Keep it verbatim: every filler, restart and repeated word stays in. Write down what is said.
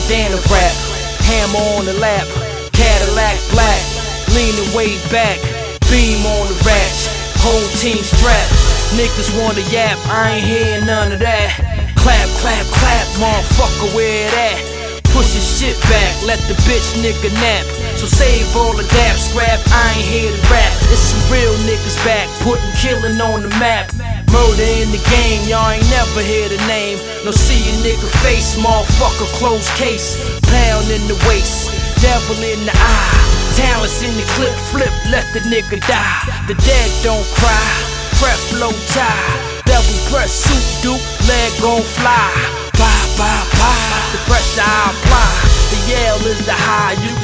bandana rap. Hammer on the lap, Cadillac black, leaning way back, beam on the ratch, whole team strapped. Niggas wanna yap, I ain't hearing none of that. Clap, clap, clap, motherfucker, where it at? Push your shit back, let the bitch nigga nap. So save all the dap scrap, I ain't here to rap. It's some real niggas back, putting killing on the map. Murder in the game, y'all ain't never hear the name. No see a nigga face, motherfucker, closed case. Pound in the waist, devil in the eye. Talents in the clip, flip, let the nigga die. The dead don't cry, prep low tie. Double press suit duke, leg gon' fly. Bye, bye, bye, the pressure I apply. The yell is the high, you can